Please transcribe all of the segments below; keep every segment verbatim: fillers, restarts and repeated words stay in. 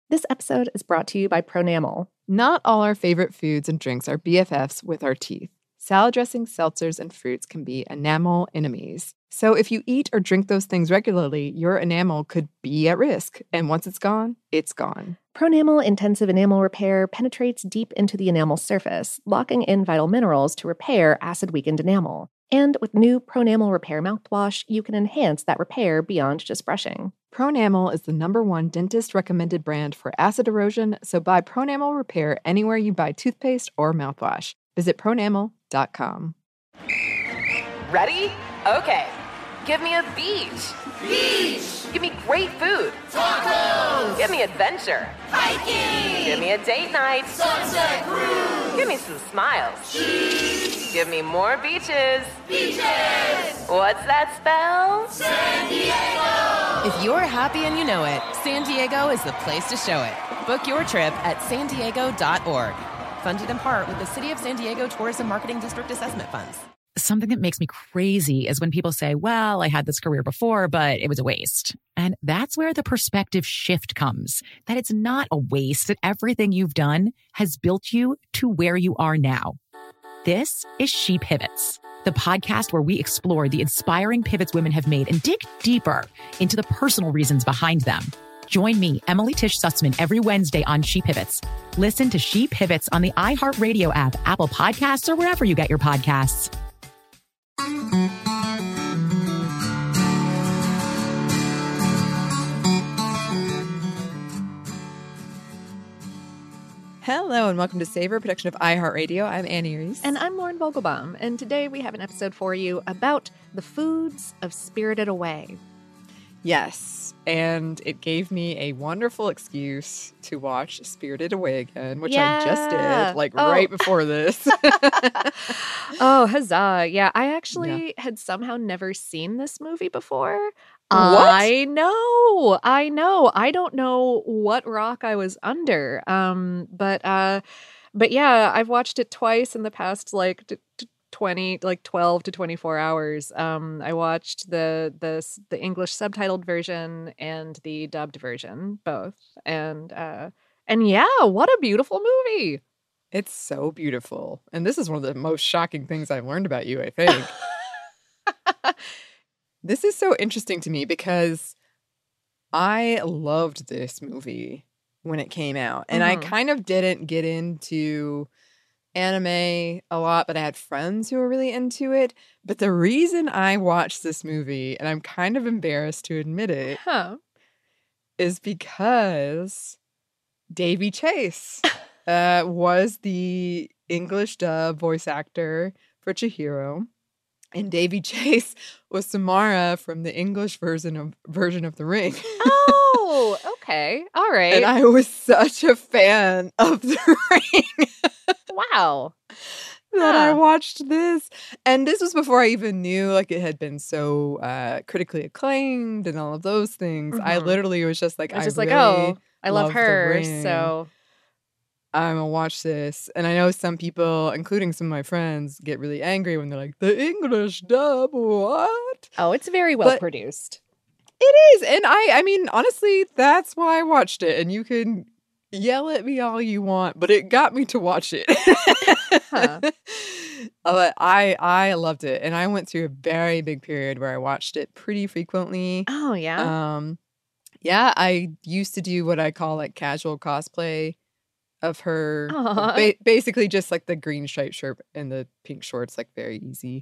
This episode is brought to you by Pronamel. Not all our favorite foods and drinks are B F Fs with our teeth. Salad dressings, seltzers, and fruits can be enamel enemies. So if you eat or drink those things regularly, your enamel could be at risk. And once it's gone, it's gone. Pronamel Intensive Enamel Repair penetrates deep into the enamel surface, locking in vital minerals to repair acid-weakened enamel. And with new Pronamel Repair mouthwash, you can enhance that repair beyond just brushing. Pronamel is the number one dentist-recommended brand for acid erosion, so buy Pronamel Repair anywhere you buy toothpaste or mouthwash. Visit pronamel dot com. Ready? Okay. Give me a beach. Beach! Give me great food. Tacos! Give me adventure. Hiking! Give me a date night. Sunset cruise! Give me some smiles. Cheese! Give me more beaches. Beaches! What's that spell? San Diego! If you're happy and you know it, San Diego is the place to show it. Book your trip at san diego dot org. Funded in part with the City of San Diego Tourism Marketing District Assessment Funds. Something that makes me crazy is when people say, well, I had this career before, but it was a waste. And that's where the perspective shift comes, that it's not a waste, that everything you've done has built you to where you are now. This is She Pivots, the podcast where we explore the inspiring pivots women have made and dig deeper into the personal reasons behind them. Join me, Emily Tish Sussman, every Wednesday on She Pivots. Listen to She Pivots on the iHeartRadio app, Apple Podcasts, or wherever you get your podcasts. Hello and welcome to Savor, production of iHeartRadio. I'm Annie Reese. And I'm Lauren Vogelbaum, and today we have an episode for you about the foods of Spirited Away. Yes, and it gave me a wonderful excuse to watch Spirited Away again, which yeah. I just did, like oh. right before this. Oh, huzzah. Yeah, I actually Yeah. had somehow never seen this movie before. What? I know. I know. I don't know what rock I was under. Um, but uh, but yeah, I've watched it twice in the past, like t- t- twenty, like twelve to twenty-four hours. Um, I watched the the the English subtitled version and the dubbed version, both. And uh, and yeah, what a beautiful movie. It's so beautiful. And this is one of the most shocking things I've learned about you, I think. This is so interesting to me because I loved this movie when it came out. And Mhm. I kind of didn't get into anime a lot, but I had friends who were really into it. But the reason I watched this movie, and I'm kind of embarrassed to admit it, Huh. is because Davy Chase uh, was the English dub voice actor for Chihiro. And Davy Chase was Samara from the English version of version of The Ring. Oh, okay. All right. And I was such a fan of The Ring Wow. that I Huh. watched this. And this was before I even knew like it had been so uh, critically acclaimed and all of those things. I Mhm. literally was just like, I was I just like, really oh, I love love The her, Ring. so I'm gonna watch this. And I know some people, including some of my friends, get really angry when they're like, the English dub, what? oh, it's very well But- produced. It is. And I I mean, honestly, that's why I watched it. And you can yell at me all you want, but it got me to watch it. Huh. Uh, I I loved it. And I went through a very big period where I watched it pretty frequently. Oh yeah. Um yeah, I used to do what I call like casual cosplay of her. Aw. Ba- basically just like the green striped shirt and the pink shorts, like very easy.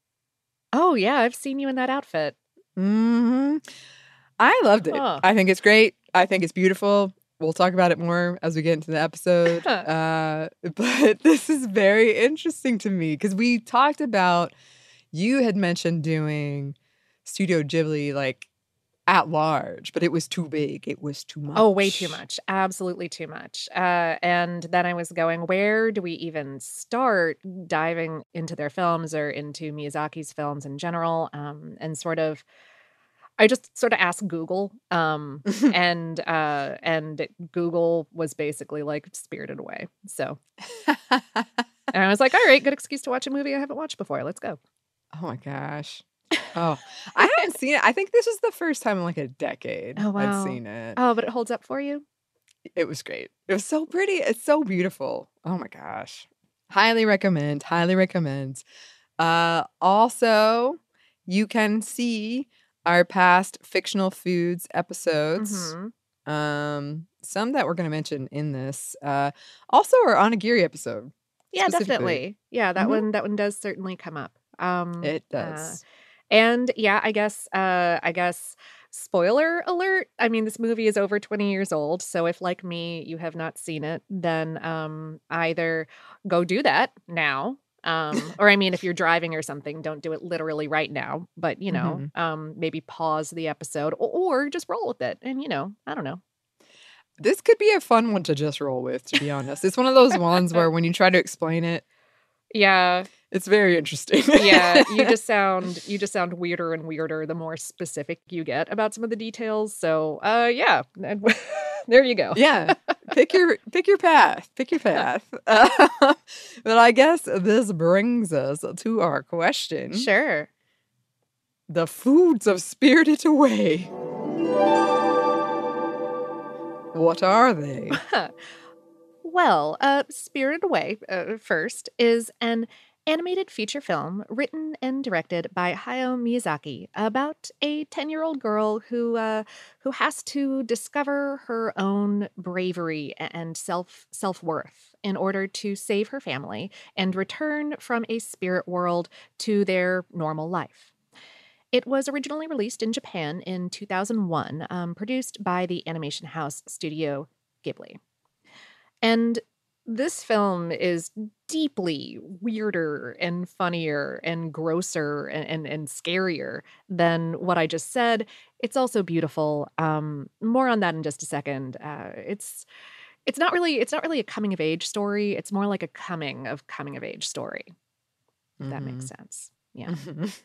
Oh yeah, I've seen you in that outfit. hmm I loved it. Huh. I think it's great. I think it's beautiful. We'll talk about it more as we get into the episode. uh, but this is very interesting to me because we talked about, you had mentioned doing Studio Ghibli like at large, but it was too big. It was too much. Oh, way too much. Absolutely too much. Uh, and then I was going, where do we even start diving into their films or into Miyazaki's films in general? Um, and sort of, I just sort of asked Google, um, and uh, and Google was basically like Spirited Away. So, and I was like, all right, good excuse to watch a movie I haven't watched before. Let's go. Oh my gosh. Oh, I haven't seen it. I think this is the first time in like a decade Oh, wow. I've seen it. Oh, but it holds up for you? It was great. It was so pretty. It's so beautiful. Oh my gosh. Highly recommend. Highly recommend. Uh, also, you can see our past fictional foods episodes. Mm-hmm. Um, some that we're going to mention in this. Uh, also, our onigiri episode. Yeah, specifically. definitely. Yeah, that Mhm. one that one does certainly come up. Um, It uh, does. and yeah, I guess uh, I guess spoiler alert. I mean, this movie is over twenty years old, so if like me, you have not seen it, then um, either go do that now. Um, or I mean, if you're driving or something, don't do it literally right now. But you know, Mhm. um, maybe pause the episode or, or just roll with it. And you know, I don't know. This could be a fun one to just roll with, to be honest. It's one of those ones where when you try to explain it, Yeah, it's very interesting. yeah. You just sound you just sound weirder and weirder the more specific you get about some of the details. So, uh, yeah, and there you go. Yeah. Pick your pick your path. Pick your path. Uh, but I guess this brings us to our question. Sure. The foods of Spirited Away. What are they? Well, uh, Spirited Away, uh, first, is an animated feature film written and directed by Hayao Miyazaki about a ten-year-old girl who uh, who has to discover her own bravery and self self-worth in order to save her family and return from a spirit world to their normal life. It was originally released in Japan in two thousand one, um, produced by the animation house Studio Ghibli. And this film is deeply weirder and funnier and grosser and, and, and scarier than what I just said. It's also beautiful. Um, more on that in just a second. Uh, it's it's not really it's not really a coming of age story. It's more like a coming of coming of age story. If that makes sense. Yeah.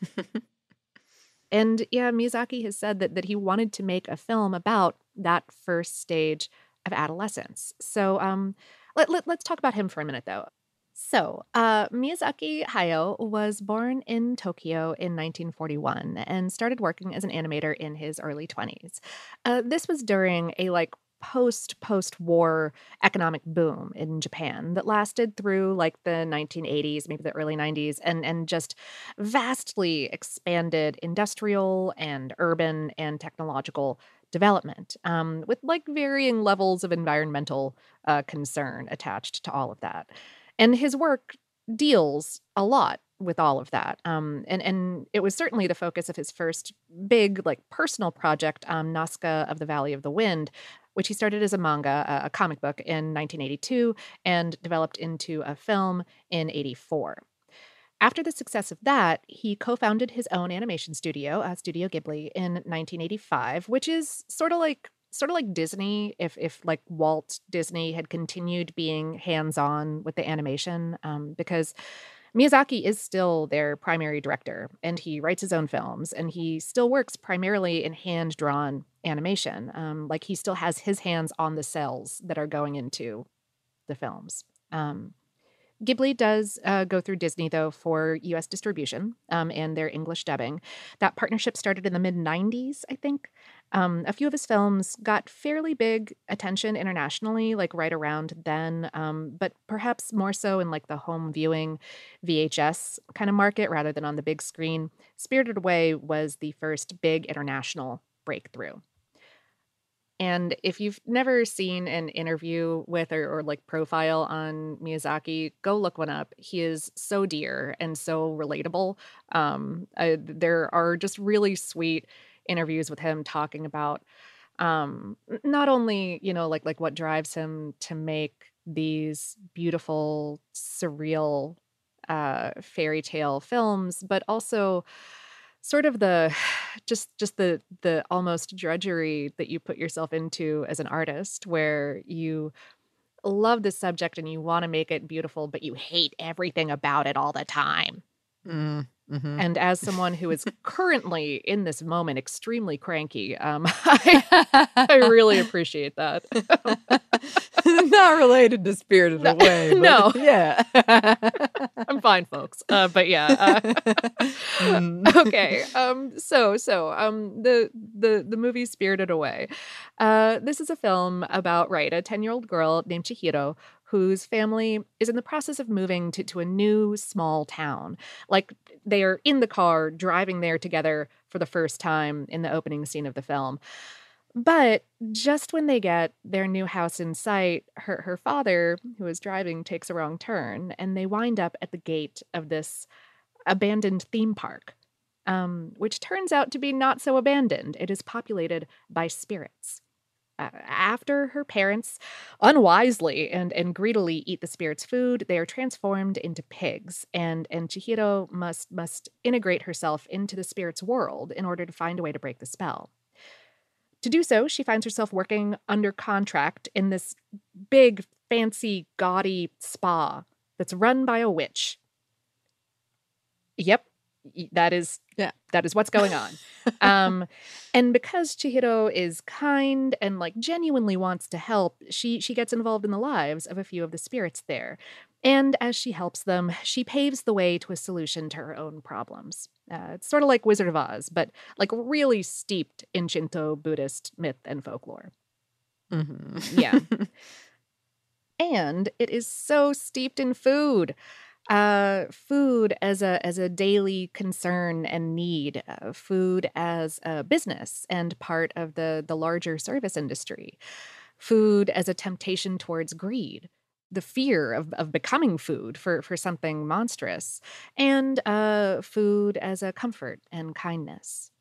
And yeah, Miyazaki has said that that he wanted to make a film about that first stage of adolescence. So um, let, let, let's talk about him for a minute, though. So uh, Miyazaki Hayao was born in Tokyo in nineteen forty-one and started working as an animator in his early twenties. Uh, this was during a like post post war economic boom in Japan that lasted through like the nineteen eighties, maybe the early nineties, and and just vastly expanded industrial and urban and technological development, um, with like varying levels of environmental uh, concern attached to all of that. And his work deals a lot with all of that. Um, and, and it was certainly the focus of his first big, like, personal project, um, Nazca of the Valley of the Wind, which he started as a manga, a, a comic book, in nineteen eighty-two and developed into a film in eighty-four. After the success of that, he co-founded his own animation studio, uh, Studio Ghibli, in nineteen eighty-five, which is sort of like sort of like Disney, if if like Walt Disney had continued being hands-on with the animation, um, because Miyazaki is still their primary director, and he writes his own films, and he still works primarily in hand-drawn animation. Um, like he still has his hands on the cells that are going into the films. Um, Ghibli does uh, go through Disney, though, for U S distribution um, and their English dubbing. That partnership started in the mid nineties, I think. Um, a few of his films got fairly big attention internationally, like right around then, um, but perhaps more so in like the home viewing V H S kind of market rather than on the big screen. Spirited Away was the first big international breakthrough. And if you've never seen an interview with or, or like profile on Miyazaki, go look one up. He is so dear and so relatable. Um, uh, there are just really sweet interviews with him talking about um, not only, you know, like like what drives him to make these beautiful, surreal uh, fairy tale films, but also sort of the just just the the almost drudgery that you put yourself into as an artist, where you love this subject and you want to make it beautiful, but you hate everything about it all the time. Mm, mhm. And as someone who is currently in this moment extremely cranky, um, I, I really appreciate that. Not related to Spirited No, Away. But no. Yeah. I'm doing fine, folks. Uh, but yeah. Uh, Mm. okay. Um. So so um the the the movie Spirited Away. Uh. This is a film about right a ten year old girl named Chihiro whose family is in the process of moving to to a new small town. Like they are in the car driving there together for the first time in the opening scene of the film. But just when they get their new house in sight, her her father, who is driving, takes a wrong turn, and they wind up at the gate of this abandoned theme park, um, which turns out to be not so abandoned. It is populated by spirits. Uh, after her parents unwisely and, and greedily eat the spirits' food, they are transformed into pigs, and, and Chihiro must must integrate herself into the spirits' world in order to find a way to break the spell. To do so, she finds herself working under contract in this big, fancy, gaudy spa that's run by a witch. Yep, that is Yeah. that is what's going on. um, and because Chihiro is kind and like genuinely wants to help, she she gets involved in the lives of a few of the spirits there. And as she helps them, she paves the way to a solution to her own problems. Uh, it's sort of like Wizard of Oz, but like really steeped in Shinto Buddhist myth and folklore. Mhm. Yeah. And it is so steeped in food. Uh, food as a as a daily concern and need, uh, food as a business and part of the the larger service industry, food as a temptation towards greed, the fear of, of becoming food for, for something monstrous, and uh, food as a comfort and kindness.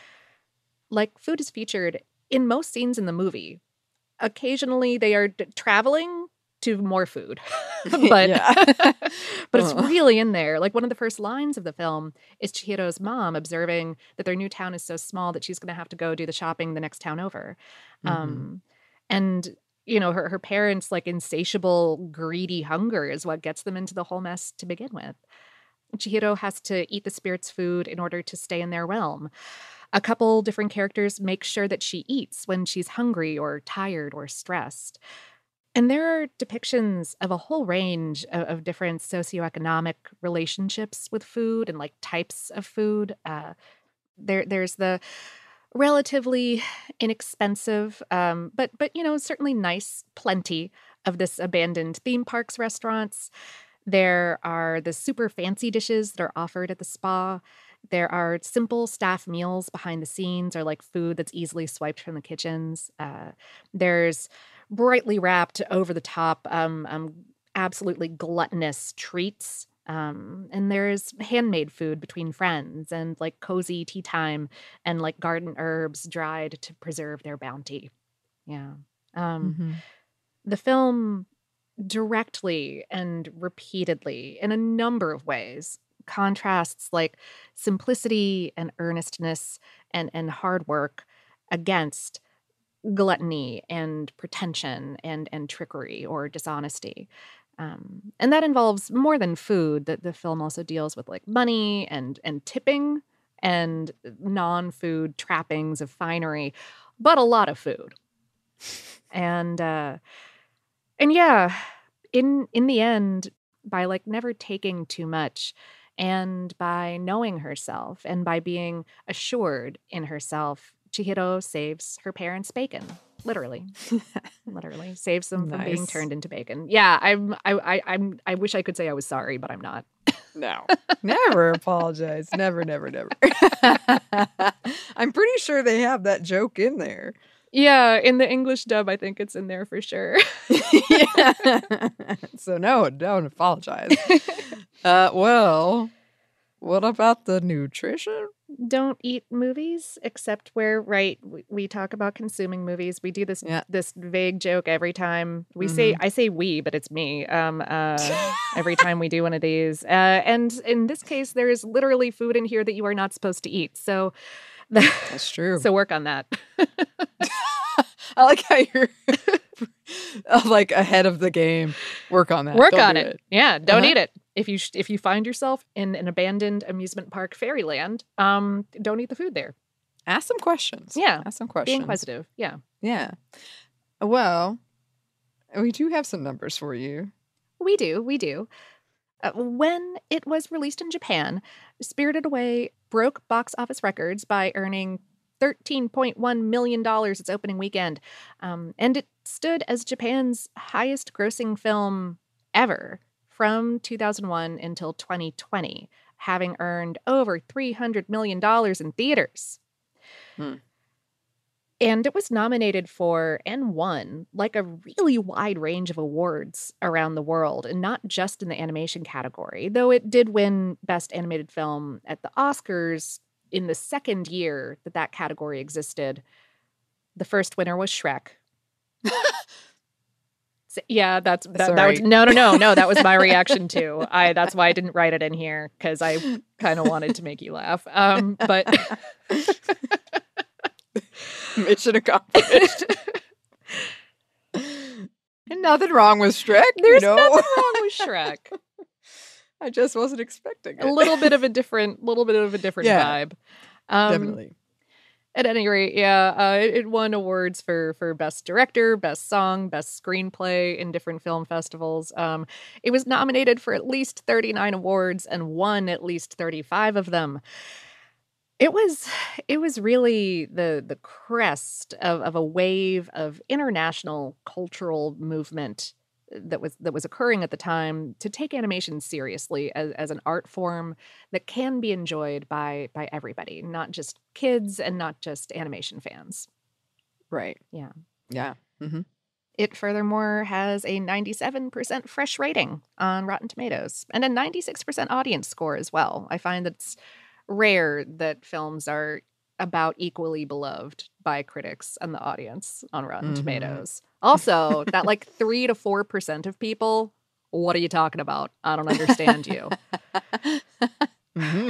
Like food is featured in most scenes in the movie. Occasionally they are d- traveling to more food. but Yeah. but it's Uh. really in there. Like one of the first lines of the film is Chihiro's mom observing that their new town is so small that she's going to have to go do the shopping the next town over. Mhm. Um, and you know, her her parents' like insatiable, greedy hunger is what gets them into the whole mess to begin with. Chihiro has to eat the spirit's food in order to stay in their realm. A couple different characters make sure that she eats when she's hungry or tired or stressed. And there are depictions of a whole range of, of different socioeconomic relationships with food and like types of food. Uh, there, there's the relatively inexpensive, um, but but you know certainly nice, plenty of this abandoned theme parks restaurants. There are the super fancy dishes that are offered at the spa. There are simple staff meals behind the scenes or like food that's easily swiped from the kitchens. Uh, there's brightly wrapped, over the top, um, um, absolutely gluttonous treats. Um, and there's handmade food between friends and like cozy tea time and like garden herbs dried to preserve their bounty. Yeah. Um, Mhm. the film directly and repeatedly, in a number of ways, contrasts like simplicity and earnestness and, and hard work against gluttony and pretension and, and trickery or dishonesty. Um, and that involves more than food. That the film also deals with like money and and tipping and non-food trappings of finery, but a lot of food. And uh, and yeah, in in the end, by like never taking too much, and by knowing herself, and by being assured in herself, Chihiro saves her parents' bacon. Literally, literally saves them from being Nice. turned into bacon. Yeah, I'm. I, I. I'm. I wish I could say I was sorry, but I'm not. No. Never apologize. Never, never, never. I'm pretty sure they have that joke in there. Yeah, in the English dub, I think it's in there for sure. Yeah. So no, don't apologize. Uh, well, what about the nutrition? Don't eat movies except where right we, we talk about consuming movies. We do this Yeah. this vague joke every time we say I say we, but it's me. Um, uh, every time we do one of these, uh, and in this case, there is literally food in here that you are not supposed to eat. So, That's true. so work on that. I like how you're uh, like ahead of the game. Work on that. Work Don't on do it. Yeah, don't Uh-huh. eat it. If you sh- if you find yourself in an abandoned amusement park fairyland, um, don't eat the food there. Ask some questions. Yeah, Ask some Be questions. inquisitive. Yeah, Yeah. Well, we do have some numbers for you. we do. We do. Uh, when it was released in Japan, Spirited Away broke box office records by earning thirteen point one million dollars its opening weekend. Um, and it stood as Japan's highest grossing film ever from two thousand one until twenty twenty, having earned over three hundred million dollars in theaters. Hmm. And it was nominated for and won like a really wide range of awards around the world, and not just in the animation category, though it did win Best Animated Film at the Oscars in the second year that that category existed. The first winner was Shrek. So, yeah, that's that, that was no, no, no, no. That was my reaction too. I that's why I didn't write it in here, because I kind of wanted to make you laugh. Um, but mission accomplished. And nothing wrong with Shrek. There's you know? nothing wrong with Shrek. I just wasn't expecting it. A little bit of a different, little bit of a different Yeah, vibe. Um, Definitely. At any rate, yeah, uh, it, it won awards for for best director, best song, best screenplay in different film festivals. Um, it was nominated for at least thirty-nine awards and won at least thirty-five of them. It was it was really the the crest of, of a wave of international cultural movement that was that was occurring at the time to take animation seriously as, as an art form that can be enjoyed by by everybody, not just kids and not just animation fans. Right. Yeah. Yeah. Mm-hmm. It furthermore has a ninety-seven percent fresh rating on Rotten Tomatoes and a ninety-six percent audience score as well. I find that it's rare that films are about equally beloved by critics and the audience on Rotten Mm-hmm. Tomatoes. Also, that like three to four percent of people, what are you talking about? I don't understand you. Mm-hmm.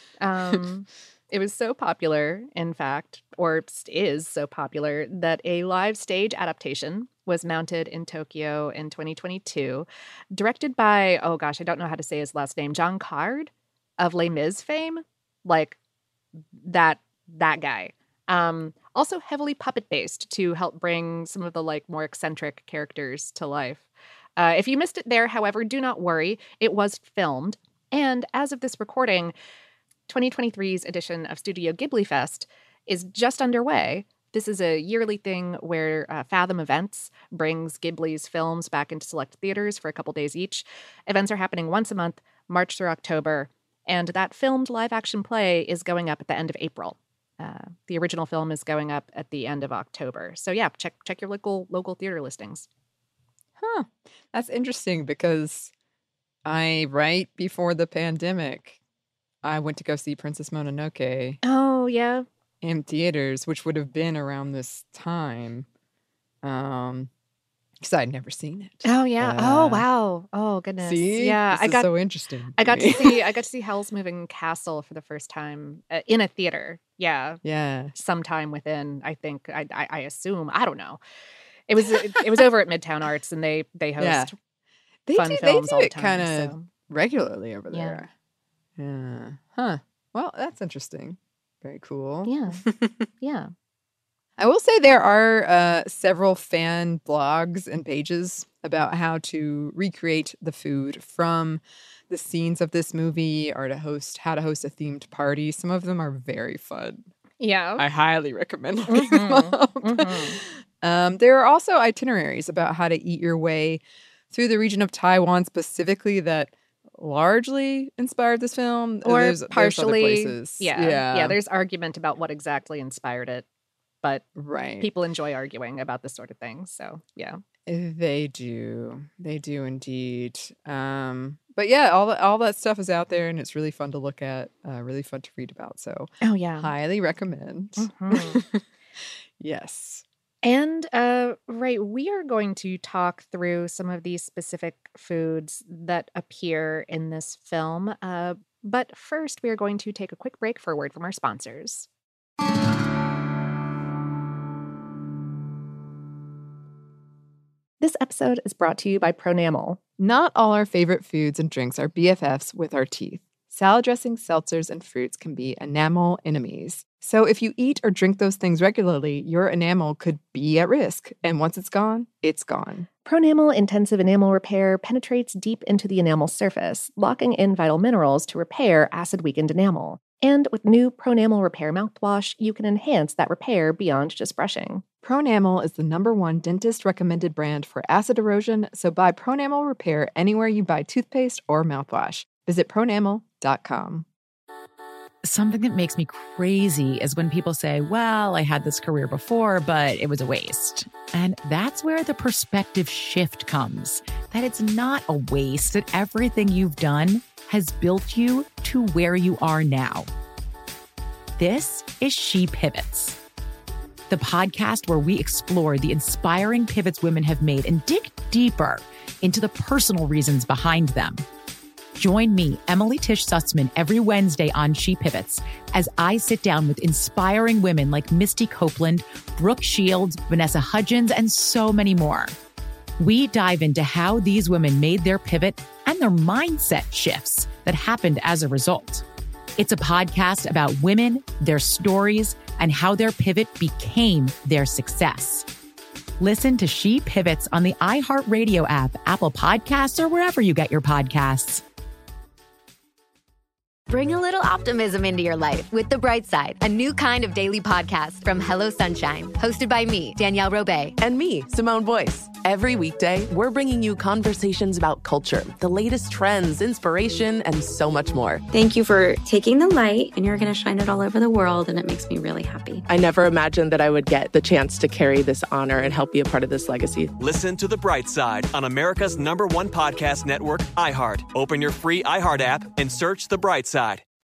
Um, it was so popular, in fact, or is so popular, that a live stage adaptation was mounted in Tokyo in twenty twenty-two, directed by, oh gosh, I don't know how to say his last name, John Card of Les Mis fame. Like that, that guy. Um, also heavily puppet-based to help bring some of the like more eccentric characters to life. Uh, if you missed it there, however, do not worry. It was filmed. And as of this recording, twenty twenty-three's edition of Studio Ghibli Fest is just underway. This is a yearly thing where uh, Fathom Events brings Ghibli's films back into select theaters for a couple days each. Events are happening once a month, March through October. And that filmed live-action play is going up at the end of April. Uh, the original film is going up at the end of October. So yeah, check check your local local theater listings. Huh. That's interesting because I, right before the pandemic, I went to go see Princess Mononoke Oh, yeah. in theaters, which would have been around this time. Um, because I'd never seen it. Oh, yeah. Uh, oh, wow. Oh, goodness. See? Yeah, This I is got so interesting. I got to me. see I got to see Howl's Moving Castle for the first time uh, in a theater. Yeah, Yeah. sometime within, I think I I, I assume, I don't know. It was it, it was over at Midtown Arts, and they they host Yeah. They fun do, films they do all the it time. kind of so. regularly over Yeah. there. Yeah. Huh. Well, that's interesting. Very cool. Yeah, yeah. I will say there are uh, several fan blogs and pages about how to recreate the food from the scenes of this movie, or to host how to host a themed party. Some of them are very fun. Yeah. I highly recommend looking them Mhm, up. mhm. Um, there are also itineraries about how to eat your way through the region of Taiwan specifically that largely inspired this film. Or There's- there's other partially. places. Yeah, Yeah. yeah. There's argument about what exactly inspired it, but Right. people enjoy arguing about this sort of thing. So yeah. They do. They do indeed. Um, but yeah, all that all that stuff is out there, and it's really fun to look at, uh, really fun to read about. So Oh yeah. highly recommend. Mhm. Yes. And uh, right, we are going to talk through some of these specific foods that appear in this film. Uh, but first, we are going to take a quick break for a word from our sponsors. This episode is brought to you by Pronamel. Not all our favorite foods and drinks are B F Fs with our teeth. Salad dressings, seltzers, and fruits can be enamel enemies. So if you eat or drink those things regularly, your enamel could be at risk. And once it's gone, it's gone. Pronamel Intensive Enamel Repair penetrates deep into the enamel surface, locking in vital minerals to repair acid-weakened enamel. And with new Pronamel Repair mouthwash, you can enhance that repair beyond just brushing. Pronamel is the number one dentist-recommended brand for acid erosion, so buy Pronamel Repair anywhere you buy toothpaste or mouthwash. Visit pronamel dot com. Something that makes me crazy is when people say, well, I had this career before, but it was a waste. And that's where the perspective shift comes, that it's not a waste, that everything you've done has built you to where you are now. This is She Pivots, the podcast where we explore the inspiring pivots women have made and dig deeper into the personal reasons behind them. Join me, Emily Tish Sussman, every Wednesday on She Pivots as I sit down with inspiring women like Misty Copeland, Brooke Shields, Vanessa Hudgens, and so many more. We dive into how these women made their pivot and their mindset shifts that happened as a result. It's a podcast about women, their stories, and how their pivot became their success. Listen to She Pivots on the iHeartRadio app, Apple Podcasts, or wherever you get your podcasts. Bring a little optimism into your life with The Bright Side, a new kind of daily podcast from Hello Sunshine, hosted by me, Danielle Robay. And me, Simone Boyce. Every weekday, we're bringing you conversations about culture, the latest trends, inspiration, and so much more. Thank you for taking the light, and you're going to shine it all over the world, and it makes me really happy. I never imagined that I would get the chance to carry this honor and help be a part of this legacy. Listen to The Bright Side on America's number one podcast network, iHeart. Open your free iHeart app and search The Bright Side.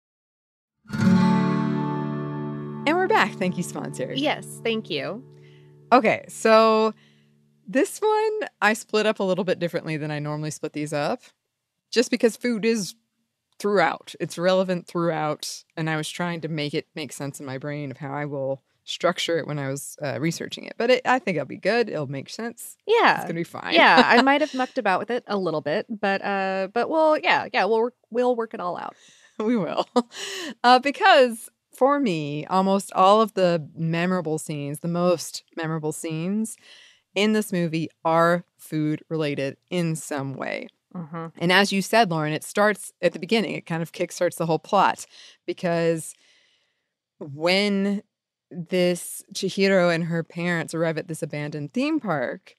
And we're back. Thank you, sponsor. Yes, thank you. Okay, so this one I split up a little bit differently than I normally split these up, just because food is throughout. It's relevant throughout, and I was trying to make it make sense in my brain of how I will structure it when I was uh, researching it. But it, I think it'll be good. It'll make sense. Yeah, it's gonna be fine. Yeah, I might have mucked about with it a little bit, but uh, but well, yeah, yeah, we'll work, we'll work it all out. We will, uh, because for me, almost all of the memorable scenes, the most memorable scenes in this movie are food related in some way. Mm-hmm. And as you said, Lauren, it starts at the beginning. It kind of kickstarts the whole plot because when this Chihiro and her parents arrive at this abandoned theme park,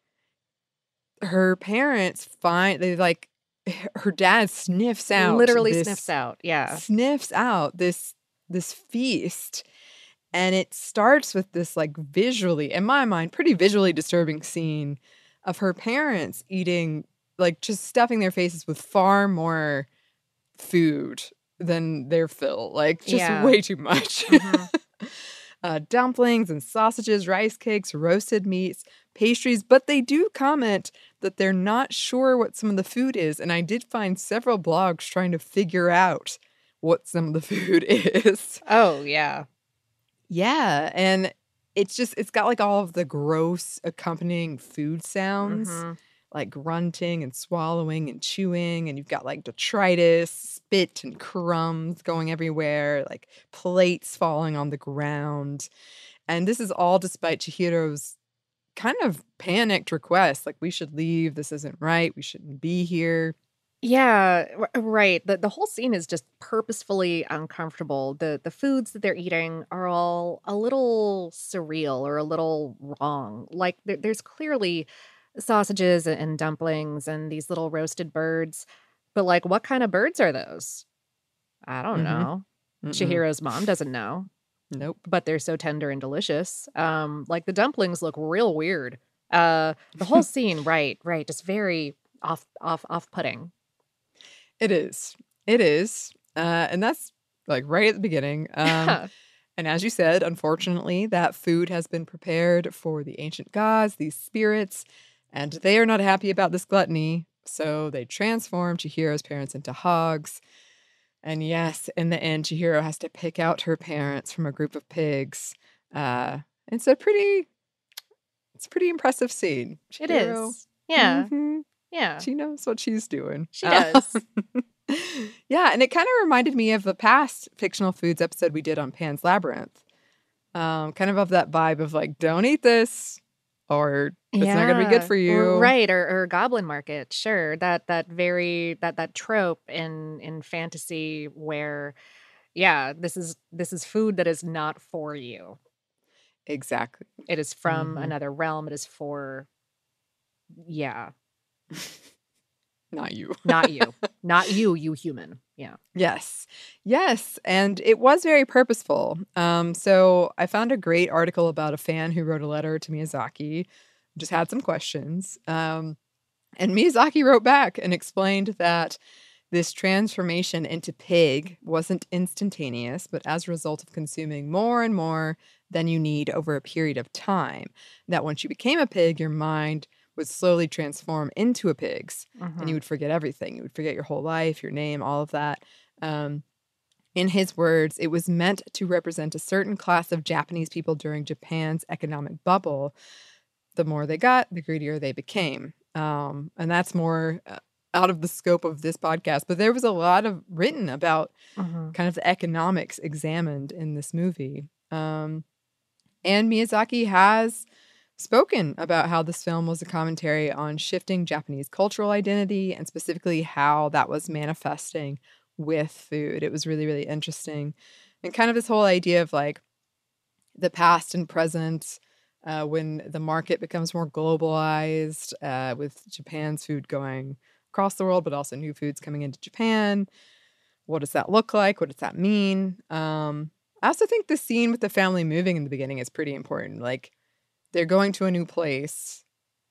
her parents find, they like, her dad sniffs out. Literally this, sniffs out. Yeah. Sniffs out this this feast. And it starts with this like visually, in my mind, pretty visually disturbing scene of her parents eating, like just stuffing their faces with far more food than their fill. Like just Yeah. way too much. Mm-hmm. uh, dumplings and sausages, rice cakes, roasted meats, pastries. But they do comment that they're not sure what some of the food is. And I did find several blogs trying to figure out what some of the food is. Oh, yeah. Yeah. And it's just, it's got like all of the gross accompanying food sounds, Mhm. like grunting and swallowing and chewing. And you've got like detritus, spit and crumbs going everywhere, like plates falling on the ground. And this is all despite Chihiro's kind of panicked request, like, we should leave. This isn't right. We shouldn't be here. Yeah, r- right. The the whole scene is just purposefully uncomfortable. The the foods that they're eating are all a little surreal or a little wrong. Like there, there's clearly sausages and, and dumplings and these little roasted birds, but like what kind of birds are those? I don't Mhm. know. Mm-mm. Chihiro's mom doesn't know, Nope. but they're so tender and delicious. Um, like the dumplings look real weird. Uh, the whole scene, right, right, just very off off off putting. It is. It is. Uh, and that's like right at the beginning. Um, and as you said, unfortunately, that food has been prepared for the ancient gods, these spirits, and they are not happy about this gluttony. So they transform Chihiro's parents into hogs. And yes, in the end, Chihiro has to pick out her parents from a group of pigs. Uh, it's a pretty, it's a pretty impressive scene. It Chihiro, is. Yeah. mhm, Yeah. She knows what she's doing. She does. Um, yeah, and it kind of reminded me of the past fictional foods episode we did on Pan's Labyrinth, Um, kind of of that vibe of like, don't eat this or it's not going to be good for you. Right, or, or Goblin Market, sure. That that very that that trope in in fantasy where, yeah, this is this is food that is not for you. Exactly. It is from Mhm. another realm. It is for, yeah, Not you. not you, not you, you human. Yeah. Yes. Yes. And it was very purposeful. Um, so I found a great article about a fan who wrote a letter to Miyazaki, just had some questions. Um, and Miyazaki wrote back and explained that this transformation into pig wasn't instantaneous, but as a result of consuming more and more than you need over a period of time. That once you became a pig, your mind would slowly transform into a pig's and you would forget everything. You would forget your whole life, your name, all of that. Um, in his words, it was meant to represent a certain class of Japanese people during Japan's economic bubble. The more they got, the greedier they became. Um, and that's more uh, out of the scope of this podcast. But there was a lot of written about Mhm. kind of the economics examined in this movie. Um, and Miyazaki has spoken about how this film was a commentary on shifting Japanese cultural identity and specifically how that was manifesting with food. It was really, really interesting. And kind of this whole idea of like the past and present uh, when the market becomes more globalized uh, with Japan's food going across the world, but also new foods coming into Japan. What does that look like? What does that mean? Um, I also think the scene with the family moving in the beginning is pretty important. Like, they're going to a new place.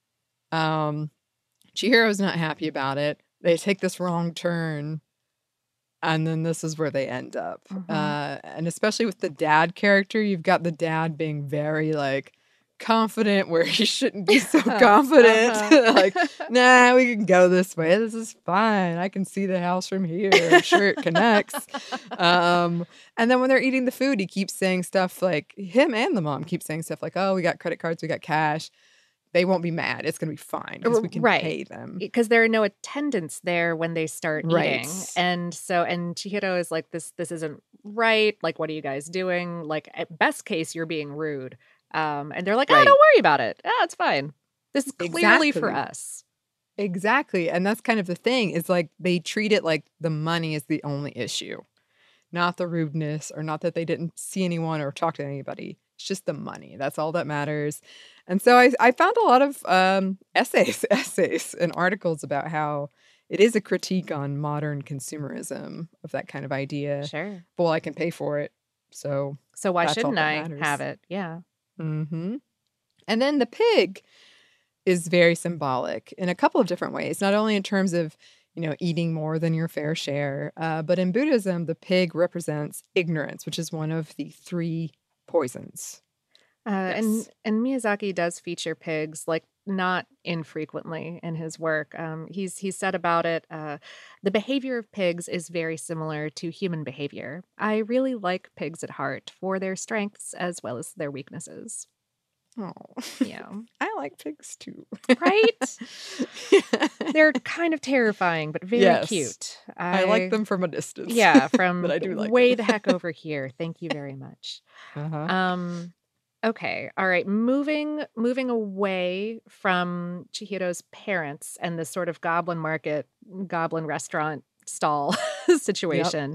Um, Chihiro's not happy about it. They take this wrong turn. And then this is where they end up. Mhm. Uh, and especially with the dad character, you've got the dad being very, like, confident where he shouldn't be so confident. Uh-huh. Like, nah, we can go this way. This is fine. I can see the house from here. I'm sure it connects. Um, and then when they're eating the food, he keeps saying stuff like, him and the mom keep saying stuff like, oh, we got credit cards, we got cash. They won't be mad. It's going to be fine because we can Right. pay them. Because there are no attendants there when they start Right. eating. And so, and Chihiro is like, this, this isn't right. Like, what are you guys doing? Like, at best case, you're being rude. Um, and they're like, oh, Right. don't worry about it. Oh, it's fine. This is clearly for Exactly. us. Exactly. And that's kind of the thing is like they treat it like the money is the only issue, not the rudeness or not that they didn't see anyone or talk to anybody. It's just the money. That's all that matters. And so I, I found a lot of um, essays, essays and articles about how it is a critique on modern consumerism of that kind of idea. Sure. Well, I can pay for it. So So why that's all shouldn't that I matters. have it? Yeah. Mm-hmm. And then the pig is very symbolic in a couple of different ways, not only in terms of, you know, eating more than your fair share, uh, but in Buddhism, the pig represents ignorance, which is one of the three poisons. Uh, And Yes. and Miyazaki does feature pigs, like not infrequently in his work. Um, he's he's said about it, uh, the behavior of pigs is very similar to human behavior. I really like pigs at heart for their strengths as well as their weaknesses. Oh, Yeah, I like pigs too. right? They're kind of terrifying, but very Yes. cute. I like them from a distance. Yeah, from but I do like way them. the heck over here. Thank you very much. Uh-huh. Um, okay, all right. Moving moving away from Chihiro's parents and this sort of goblin market, goblin restaurant stall situation.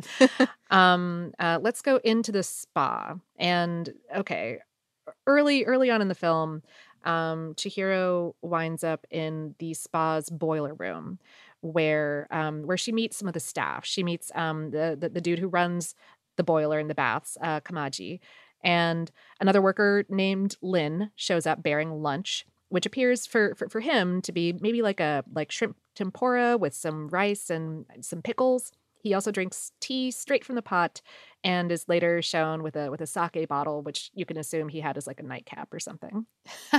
um, uh, let's go into the spa. And okay, early early on in the film, um, Chihiro winds up in the spa's boiler room, where um, where she meets some of the staff. She meets um, the, the the dude who runs the boiler in the baths, uh, Kamaji, and another worker named Lin shows up bearing lunch, which appears for, for for him to be maybe like a like shrimp tempura with some rice and some pickles. He also drinks tea straight from the pot and is later shown with a with a sake bottle, which you can assume he had as like a nightcap or something.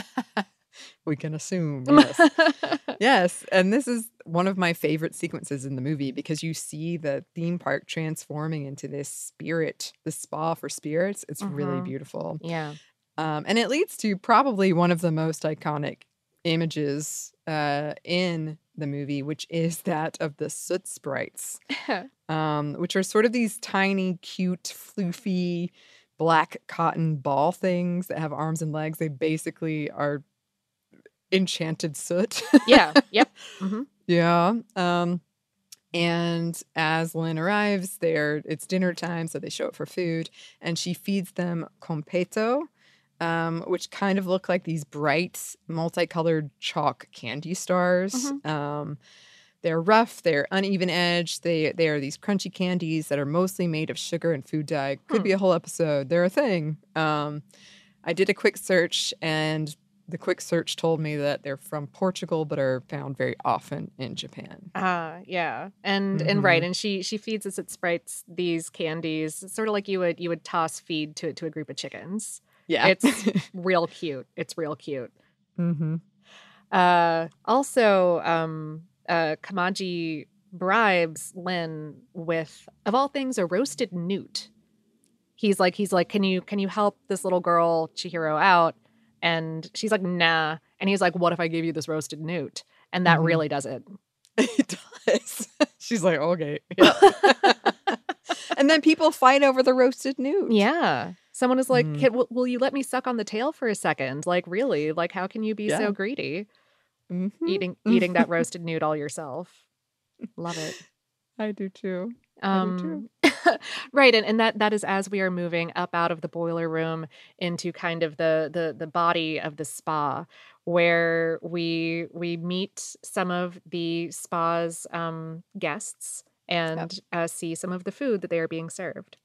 We can assume, yes. Yes, and this is one of my favorite sequences in the movie because you see the theme park transforming into this spirit, the spa for spirits. It's really Mhm. beautiful. Yeah. Um, and it leads to probably one of the most iconic images uh, in the movie, which is that of the soot sprites, um, which are sort of these tiny, cute, floofy black cotton ball things that have arms and legs. They basically are enchanted soot. Yeah. Yep. Mm-hmm. Yeah. Um, and as Lynn arrives, there it's dinner time, so they show up for food, and she feeds them competo, um, which kind of look like these bright, multicolored chalk candy stars. Mm-hmm. Um, they're rough, they're uneven edged. They they are these crunchy candies that are mostly made of sugar and food dye. Could Hmm. be a whole episode. They're a thing. Um, I did a quick search, and the quick search told me that they're from Portugal, but are found very often in Japan. Ah, yeah, and Mm-hmm. and right, and she she feeds us at Sprites these candies, sort of like you would you would toss feed to to a group of chickens. Yeah. It's real cute. It's real cute. Mm-hmm. Uh, also, um, uh, Kamaji bribes Lynn with, of all things, a roasted newt. He's like, he's like, can you can you help this little girl Chihiro out? And she's like, nah. And he's like, what if I give you this roasted newt? And that Mhm. really does it. It does. She's like, okay. Yeah. And then people fight over the roasted newt. Yeah. Someone is like, Mhm. "Can- will, will you let me suck on the tail for a second? Like, really? Like, how can you be Yeah. so greedy? Mhm. Eating eating that roasted newt all yourself. Love it. I do too. I do Um, right, and, and that that is as we are moving up out of the boiler room into kind of the the the body of the spa, where we we meet some of the spa's um, guests and uh, see some of the food that they are being served.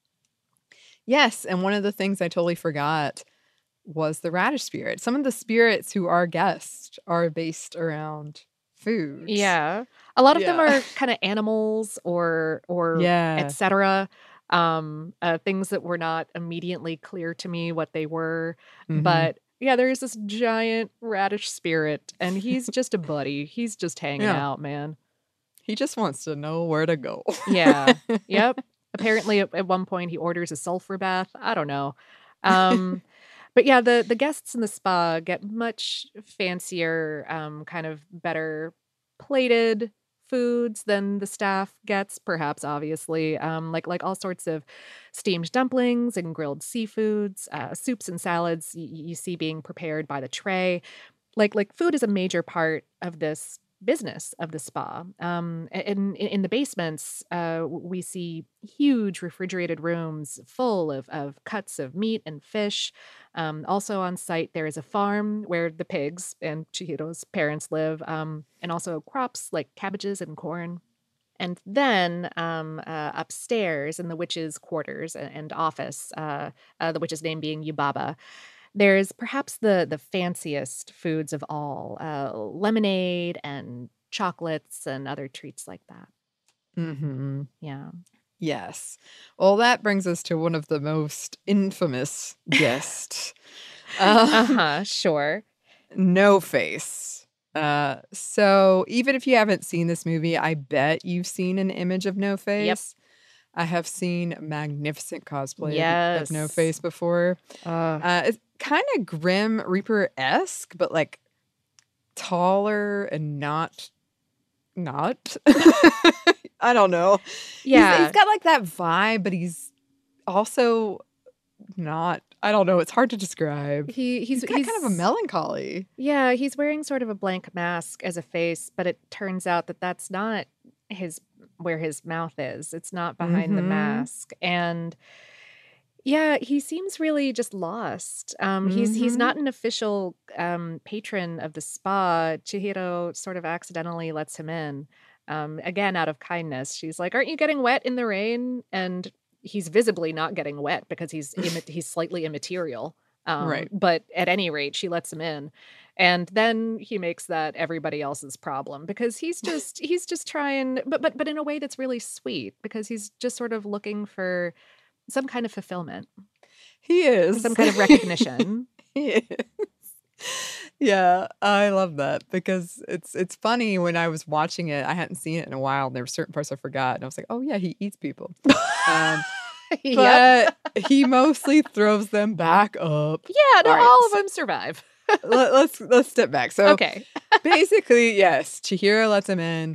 Yes, and one of the things I totally forgot was the radish spirit. Some of the spirits who are guests are based around food. Yeah, a lot of them Yeah. are kind of animals or or Yeah. et cetera. Um, uh, things that were not immediately clear to me what they were, Mhm. but yeah, there is this giant radish spirit, and he's just a buddy. He's just hanging Yeah. out, man. He just wants to know where to go. Yeah. Yep. Apparently, at, at one point, he orders a sulfur bath. I don't know. Um, but yeah, the the guests in the spa get much fancier, um, kind of better plated foods than the staff gets. Perhaps, obviously, um, like like all sorts of steamed dumplings and grilled seafoods, uh, soups and salads. Y- you see being prepared by the tray. Like like food is a major part of this business of the spa. Um, a- in in in the basements, uh, w- we see huge refrigerated rooms full of of cuts of meat and fish. Um, also on site, there is a farm where the pigs and Chihiro's parents live, um, and also crops like cabbages and corn. And then um, uh, upstairs in the witch's quarters and, and office, uh, uh, the witch's name being Yubaba, there's perhaps the the fanciest foods of all, uh, lemonade and chocolates and other treats like that. Mm-hmm. Yeah. Yes. Well, that brings us to one of the most infamous guests. Uh um, huh. Sure. No Face. Uh, so even if you haven't seen this movie, I bet you've seen an image of No Face. I have seen magnificent cosplay of- of No Yes. Face before. Uh, Uh, it's kind of Grim Reaper-esque, but like taller and not not. I don't know. He's- yeah. he's got like that vibe, but he's also not. I don't know. It's hard to describe. he he's He's got kind of a melancholy. Yeah, he's wearing sort of a blank mask as a face, but it turns out that that's not his where his mouth is. It's not behind the Mhm. mask. And yeah, he seems really just lost. Um, he's he's Mhm. not an official um, patron of the spa. Chihiro sort of accidentally lets him in. Um, again, out of kindness. She's like, "Aren't you getting wet in the rain?" And he's visibly not getting wet because he's imma- he's slightly immaterial. Um, Right. But at any rate, she lets him in. And then he makes that everybody else's problem because he's just he's just trying, but but but in a way that's really sweet because he's just sort of looking for some kind of fulfillment, He is. some kind of recognition. He is. Yeah, I love that because it's it's funny when I was watching it. I hadn't seen it in a while. And there were certain parts I forgot, and I was like, "Oh yeah, he eats people." Um, Yep. but he mostly throws them back up. Yeah, no, All right, all of so- them survive. Let, let's let's step back. So Okay. basically, yes, Chihiro lets him in.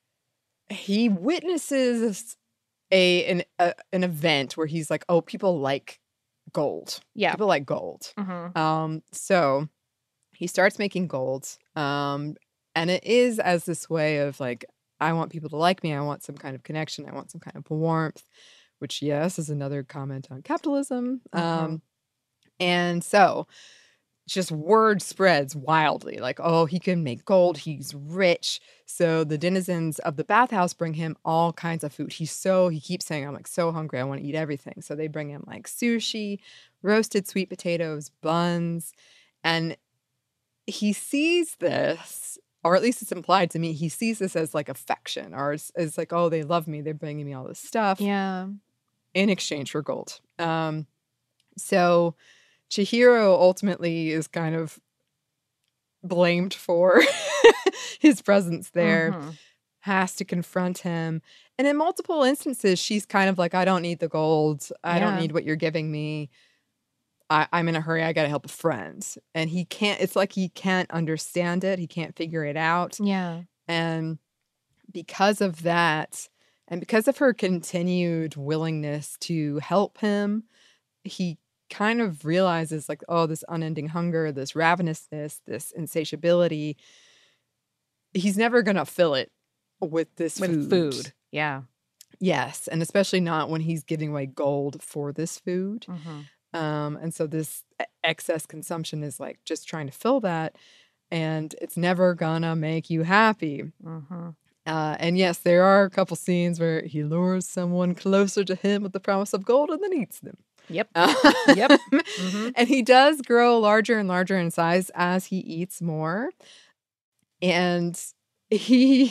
He witnesses a an a, an event where he's like, "Oh, people like gold. Yeah. People like gold. Mm-hmm. Um, so he starts making gold. Um, and it is as this way of like, I want people to like me. I want some kind of connection. I want some kind of warmth, which, yes, is another comment on capitalism. Mm-hmm. Um, and so just word spreads wildly like, oh, he can make gold. He's rich. So the denizens of the bathhouse bring him all kinds of food. He's so, he keeps saying, I'm like so hungry. I want to eat everything. So they bring him like sushi, roasted sweet potatoes, buns. And he sees this, or at least it's implied to me, he sees this as like affection or as, as like, oh, they love me. They're bringing me all this stuff. Yeah. In exchange for gold. Um, so Chihiro ultimately is kind of blamed for his presence there, Mm-hmm. has to confront him. And in multiple instances, she's kind of like, I don't need the gold. I don't Yeah. need what you're giving me. I, I'm in a hurry. I got to help a friend. And he can't, it's like he can't understand it. He can't figure it out. Yeah. And because of that, and because of her continued willingness to help him, he kind of realizes like, oh, this unending hunger, this ravenousness, this insatiability, he's never going to fill it with this With food. food. Yeah. Yes. And especially not when he's giving away gold for this food. Mm-hmm. Um, and so this e- excess consumption is like just trying to fill that. And it's never gonna make you happy. Mm-hmm. Uh, and yes, there are a couple scenes where he lures someone closer to him with the promise of gold and then eats them. Yep. Um, Yep. Mm-hmm. And he does grow larger and larger in size as he eats more. And he,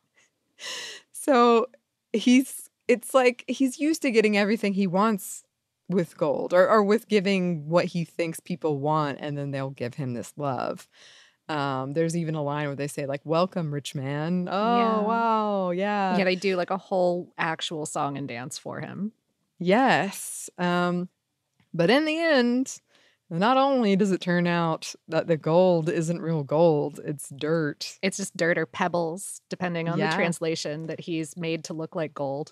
so he's, it's like he's used to getting everything he wants with gold or, or with giving what he thinks people want, and then they'll give him this love. Um, there's even a line where they say like, welcome, rich man. Oh, Yeah. wow. Yeah. Yeah, they do like a whole actual song and dance for him. Yes. Um, but in the end, not only does it turn out that the gold isn't real gold, it's dirt. It's just dirt or pebbles, depending on Yeah. the translation, that he's made to look like gold.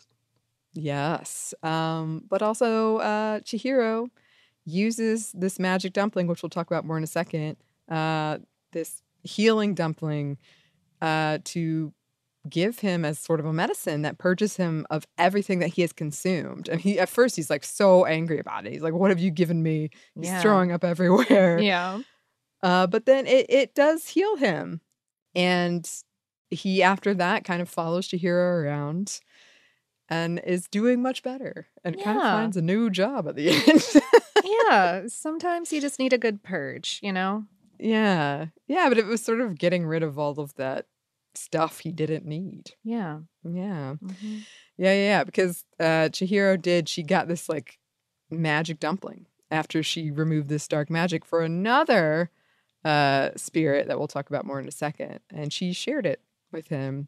Yes. Um, but also uh, Chihiro uses this magic dumpling, which we'll talk about more in a second, uh, this healing dumpling uh, to give him as sort of a medicine that purges him of everything that he has consumed. And he, at first, he's like so angry about it. He's like, what have you given me? He's Yeah. throwing up everywhere. Yeah. Uh, but then it, it does heal him. And he, after that, kind of follows Chihiro around and is doing much better and kind of Yeah. finds a new job at the end. Yeah. Sometimes you just need a good purge, you know? Yeah. Yeah, but it was sort of getting rid of all of that stuff he didn't need. Yeah. Yeah. Mm-hmm. Yeah, yeah, yeah. Because uh, Chihiro did, she got this like magic dumpling after she removed this dark magic for another uh, spirit that we'll talk about more in a second. And she shared it with him.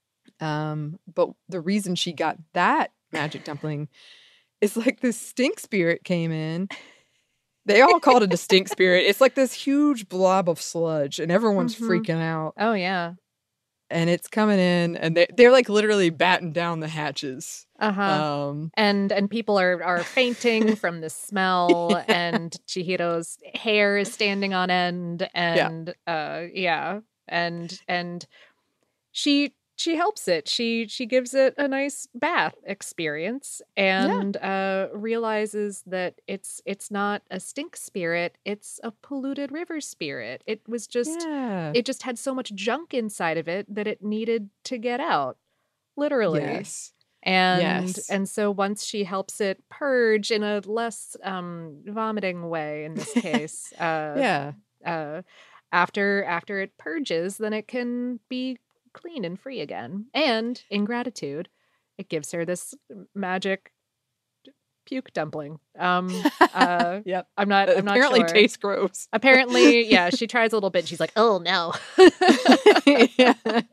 Um, but the reason she got that magic dumpling is like this stink spirit came in. They all called it a stink spirit. It's like this huge blob of sludge, and everyone's Mhm. freaking out. Oh, yeah. And it's coming in, and they they're like literally batting down the hatches. Uh-huh. Um, And and people are are fainting from the smell, and Chihiro's hair is standing on end, and uh yeah, and and she she helps it. She she gives it a nice bath experience, and uh realizes that it's it's not a stink spirit, it's a polluted river spirit. It was just yeah. it just had so much junk inside of it that it needed to get out, literally. Yes. And Yes. and so once she helps it purge in a less um vomiting way in this case, uh Yeah. uh after after it purges, then it can be clean and free again. And in gratitude, it gives her this magic puke dumpling. Um uh Yep. I'm not I'm not Apparently sure. tastes gross. Apparently, yeah, she tries a little bit. She's like, "Oh no." Yeah.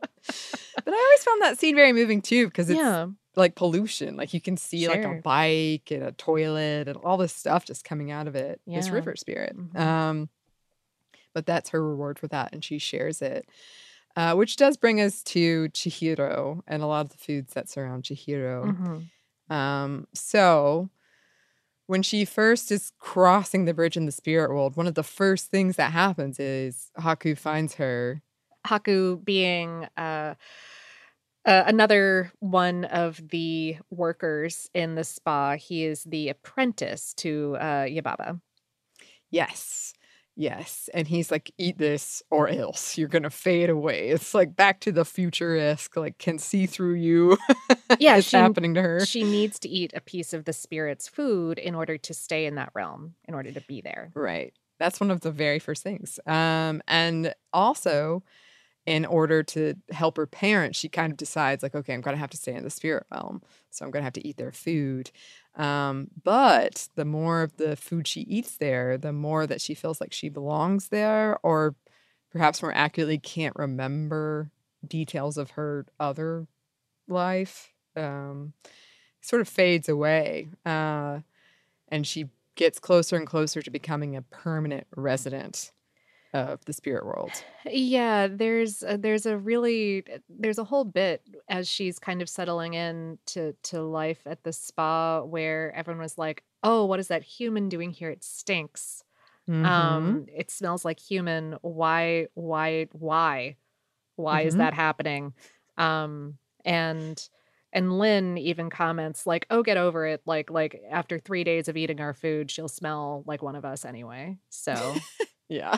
But I always found that scene very moving too, because it's Yeah. like pollution. Like you can see like a Sure. bike and a toilet and all this stuff just coming out of it. This Yeah. river spirit. Mhm. Um, but that's her reward for that, and she shares it. Uh, which does bring us to Chihiro and a lot of the foods that surround Chihiro. Mhm. Um, so when she first is crossing the bridge in the spirit world, one of the first things that happens is Haku finds her. Haku being uh, uh, another one of the workers in the spa. He is the apprentice to uh, Yubaba. Yes. Yes. And he's like, eat this or else you're going to fade away. It's like Back to the Future-esque, like can see through you. Yeah, it's she, happening to her. She needs to eat a piece of the spirit's food in order to stay in that realm, in order to be there. Right. That's one of the very first things. Um, and also, in order to help her parents, she kind of decides like, okay, I'm going to have to stay in the spirit realm. So I'm going to have to eat their food. Um, but the more of the food she eats there, the more that she feels like she belongs there, or perhaps more accurately can't remember details of her other life. Um, sort of fades away. Uh, and she gets closer and closer to becoming a permanent resident of the spirit world. Yeah, there's a, there's a really there's a whole bit as she's kind of settling in to to life at the spa where everyone was like, "Oh, what is that human doing here? It stinks. Mm-hmm. Um, it smells like human. Why why why why mm-hmm. is that happening?" Um, and and Lynn even comments like, "Oh, get over it. Like like after three days of eating our food, she'll smell like one of us anyway." So yeah.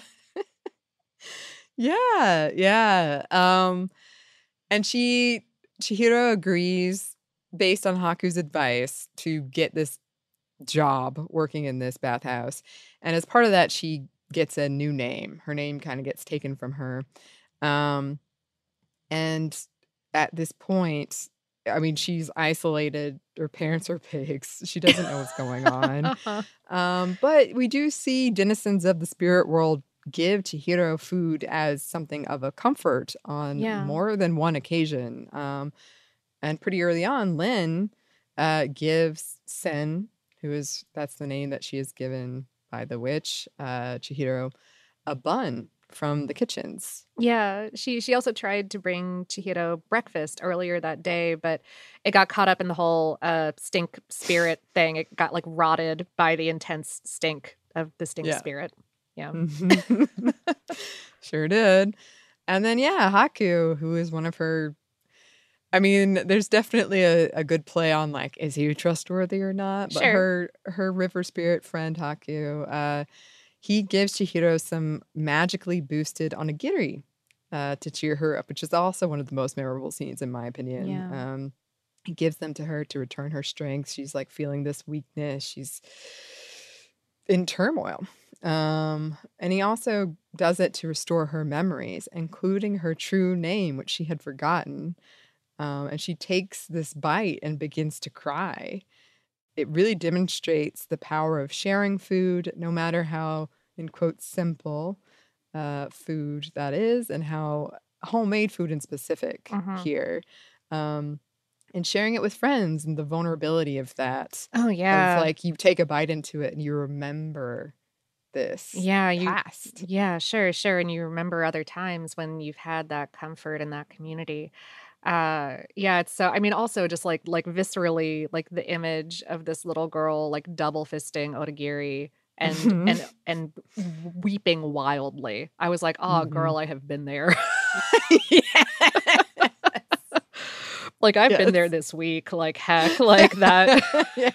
Yeah, yeah. Um, and she, Chihiro agrees based on Haku's advice to get this job working in this bathhouse. And as part of that, she gets a new name. Her name kind of gets taken from her. Um, and at this point, I mean, she's isolated. Her parents are pigs. She doesn't know what's going on. um, but we do see denizens of the spirit world give Chihiro food as something of a comfort on Yeah. more than one occasion. Um, and pretty early on, Lynn uh, gives Sen, who is, that's the name that she is given by the witch, uh, Chihiro, a bun from the kitchens. Yeah, she she also tried to bring Chihiro breakfast earlier that day, but it got caught up in the whole uh, stink spirit thing. It got like rotted by the intense stink of the stink Yeah. spirit. Yeah. Sure did. And then, yeah, Haku, who is one of her. I mean, there's definitely a, a good play on like, is he trustworthy or not? But Sure. her her river spirit friend Haku, uh, he gives Chihiro some magically boosted onigiri uh, to cheer her up, which is also one of the most memorable scenes in my opinion. Yeah. Um, he gives them to her to return her strength. She's like feeling this weakness. She's in turmoil. Um, and he also does it to restore her memories, including her true name, which she had forgotten. Um, and she takes this bite and begins to cry. It really demonstrates the power of sharing food, no matter how, in quotes, simple uh, food that is, and how homemade food in specific Mhm. here. Um, and sharing it with friends and the vulnerability of that. Oh yeah. Of like, you take a bite into it and you remember this Yeah, you past. Yeah, sure, sure. And you remember other times when you've had that comfort in that community. Uh yeah, it's so I mean also just like like viscerally like the image of this little girl like double fisting Otagiri and Mhm. and and weeping wildly. I was like, "Oh, Mhm. girl, I have been there." Yes. Like I've been there Yes. this week, like heck, like that. Yes.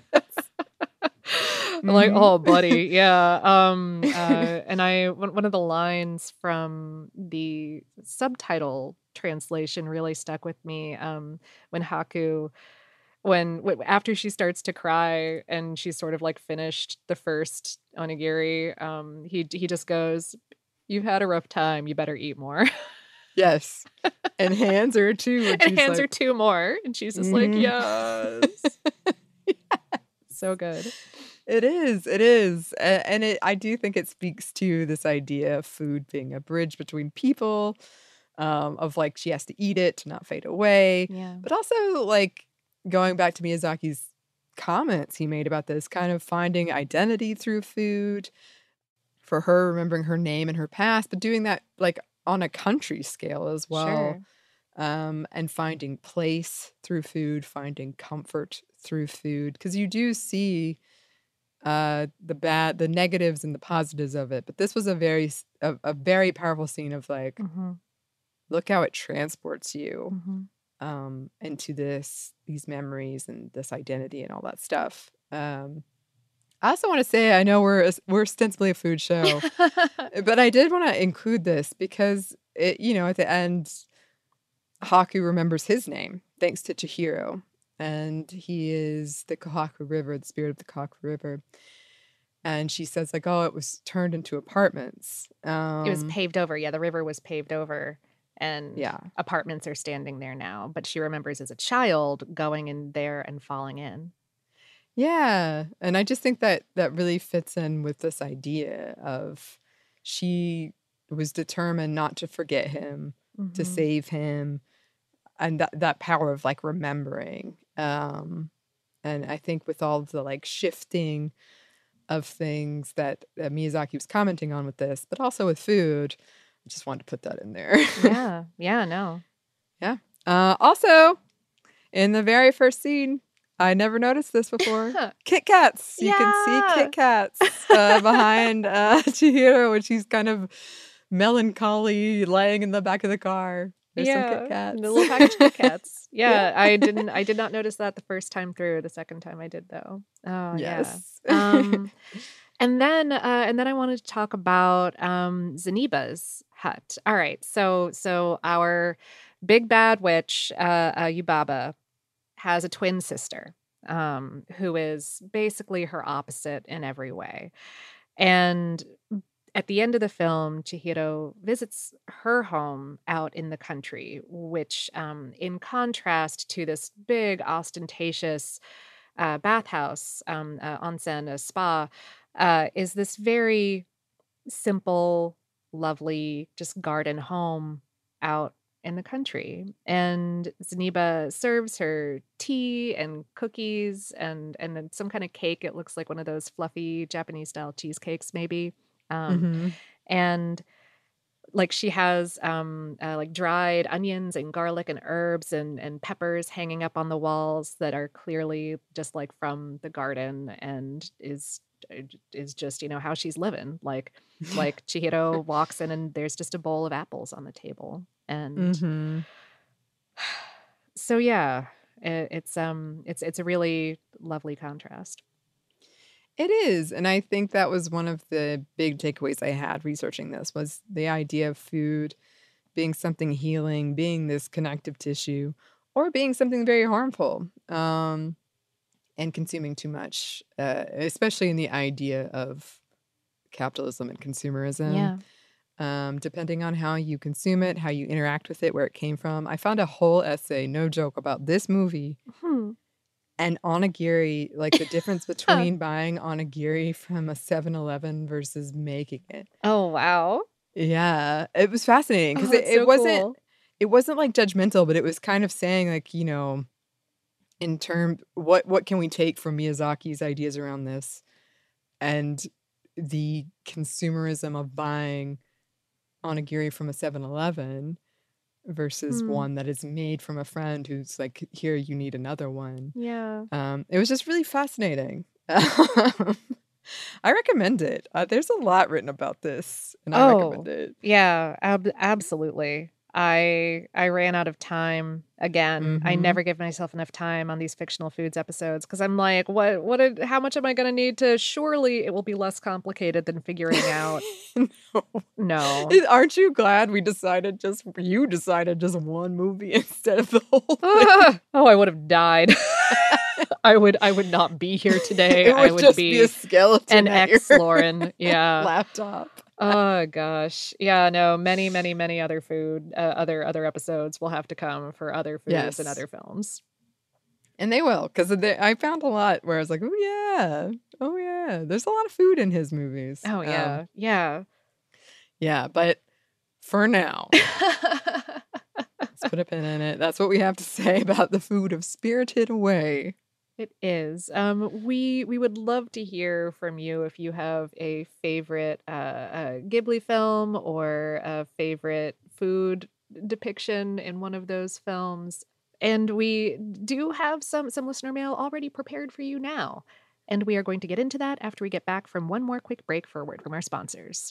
I'm like, Mhm. "Oh, buddy, yeah." Um, uh, and I one one of the lines from the subtitle translation really stuck with me. Um, when Haku, when w- after she starts to cry and she's sort of like finished the first onigiri, um, he he just goes, "You've had a rough time. You better eat more." Yes. And hands her too. And, and she's hands her like, two more, and she's just like, Mhm. "Yes." So good. It is. It is. A- And it, I do think it speaks to this idea of food being a bridge between people, um, of like she has to eat it to not fade away. Yeah. But also, like, going back to Miyazaki's comments he made about this, kind of finding identity through food, for her remembering her name and her past, but doing that like on a country scale as well. Sure. Um, and finding place through food, finding comfort through food. Because you do see uh, the bad, the negatives and the positives of it. But this was a very, a, a very powerful scene of like, mm-hmm. look how it transports you Mm-hmm. um, into this, these memories and this identity and all that stuff. Um, I also want to say, I know we're we're ostensibly a food show, but I did want to include this because it, you know, at the end, Haku remembers his name thanks to Chihiro, and he is the Kohaku River, the spirit of the Kohaku River. And she says like, oh, it was turned into apartments. Um, It was paved over. Yeah, the river was paved over, and yeah. apartments are standing there now. But she remembers as a child going in there and falling in. Yeah. And I just think that that really fits in with this idea of she was determined not to forget him, Mm-hmm. to save him, and that, that power of like remembering. Um, and I think with all the like shifting of things that uh, Miyazaki was commenting on with this, but also with food, I just wanted to put that in there. Yeah. Yeah, no. Yeah. Uh, also, in the very first scene, I never noticed this before. Kit Kats. You Yeah. can see Kit Kats uh, behind uh, Chihiro when she's kind of melancholy, laying in the back of the car. There's yeah. some Kit Kats. The little packaged Kit Kats. Yeah, Yeah. I didn't I did not notice that the first time through. The second time I did though. Oh Yes. yeah. Um and then uh and then I wanted to talk about um Zeniba's hut. All right. So so our big bad witch, uh, uh Yubaba, has a twin sister, um, who is basically her opposite in every way. And at the end of the film, Chihiro visits her home out in the country, which, um, in contrast to this big, ostentatious uh, bathhouse, um, uh, onsen, a spa, uh, is this very simple, lovely, just garden home out in the country. And Zeniba serves her tea and cookies and and then some kind of cake. It looks like one of those fluffy Japanese style cheesecakes, maybe. Um, Mhm. and like she has um, uh, like dried onions and garlic and herbs and and peppers hanging up on the walls that are clearly just like from the garden and is is just, you know, how she's living. Like like Chihiro walks in and there's just a bowl of apples on the table. And Mhm. so yeah, it, it's um it's it's a really lovely contrast. It is. And I think that was one of the big takeaways I had researching this was the idea of food being something healing, being this connective tissue, or being something very harmful, um, and consuming too much, uh, especially in the idea of capitalism and consumerism. Yeah. Um, depending on how you consume it, how you interact with it, where it came from. I found a whole essay, no joke, about this movie Hmm. and onigiri, like the difference between buying onigiri from a seven eleven versus making it. Oh wow. Yeah, it was fascinating because Oh, it, that's it so wasn't cool. it wasn't like judgmental, but it was kind of saying like, you know, in terms what what can we take from Miyazaki's ideas around this and the consumerism of buying onigiri from a seven eleven versus Hmm. one that is made from a friend who's like, here, you need another one. Yeah. Um, it was just really fascinating. I recommend it. Uh, there's a lot written about this, and I Oh, recommend it. yeah, ab- absolutely. I I ran out of time again. I Mhm. never give myself enough time on these fictional foods episodes because I'm like, what what did, how much am I going to need to surely it will be less complicated than figuring out. No. No. Aren't you glad we decided just you decided just one movie instead of the whole thing? Ah, oh, I would have died. I would I would not be here today. It would I would just be, be a skeleton an at ex your Lauren. Yeah. laptop. Oh gosh. Yeah, no, many, many, many other food, uh, other other episodes will have to come for other foods Yes. and other films. And they will, because I found a lot where I was like, oh, yeah. Oh, yeah. There's a lot of food in his movies. Oh Um, yeah. Yeah. yeah, but for now, let's put a pin in it. That's what we have to say about the food of Spirited Away. It is. Um, we we would love to hear from you if you have a favorite uh, uh, Ghibli film or a favorite food depiction in one of those films. And we do have some some listener mail already prepared for you now. And we are going to get into that after we get back from one more quick break for a word from our sponsors.